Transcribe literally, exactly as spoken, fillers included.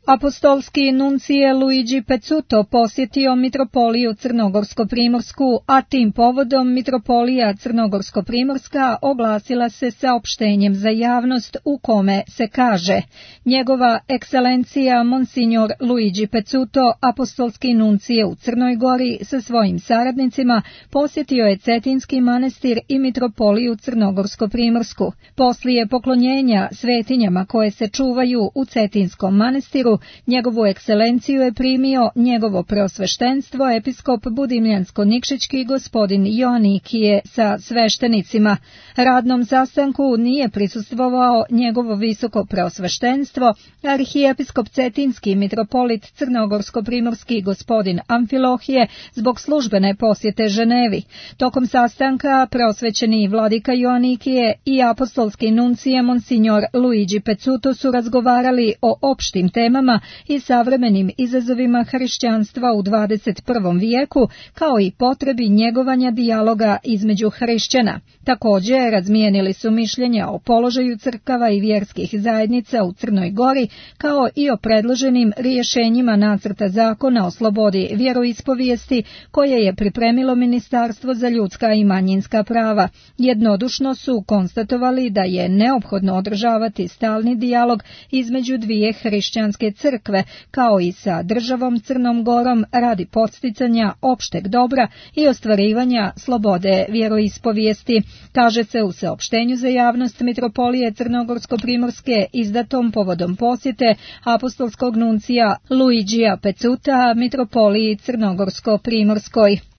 Apostolski nuncije Luigi Pezzuto posjetio mitropoliju Crnogorsko-primorsku, a tim povodom mitropolija Crnogorsko-primorska oglasila se saopštenjem za javnost u kome se kaže: Njegova ekscelencija Monsignor Luigi Pezzuto, apostolski nuncije u Crnoj Gori, sa svojim saradnicima posjetio je Cetinski manastir i mitropoliju Crnogorsko-primorsku. Poslije poklonjenja svetinjama koje se čuvaju u Cetinskom manastiru, njegovu ekscelenciju je primio njegovo preosveštenstvo episkop Budimljansko-Nikšićki gospodin Joanikije sa sveštenicima. Radnom sastanku nije prisustvovao njegovo visoko preosveštenstvo, arhijepiskop Cetinski mitropolit Crnogorsko-primorski gospodin Amfilohije zbog službene posjete Ženevi. Tokom sastanka preosvećeni vladika Joanikije i apostolski nuncije Monsignor Luigi Pezzuto su razgovarali o opštim temama i savremenim izazovima hrišćanstva u dvadeset prvom vijeku, kao i potrebi njegovanja dijaloga između hrišćana. Također razmijenili su mišljenja o položaju crkava i vjerskih zajednica u Crnoj Gori, kao i o predloženim rješenjima nacrta zakona o slobodi vjeroispovijesti koje je pripremilo Ministarstvo za ljudska i manjinska prava. Jednodušno su konstatovali da je neophodno održavati stalni dijalog između dvije hrišćanske crkve, kao i sa državom Crnom Gorom radi podsticanja opšteg dobra i ostvarivanja slobode vjeroispovijesti, kaže se u saopštenju za javnost mitropolije Crnogorsko-primorske izdatom povodom posjete apostolskog nuncija Luigija Pezzuta mitropoliji Crnogorsko-primorskoj.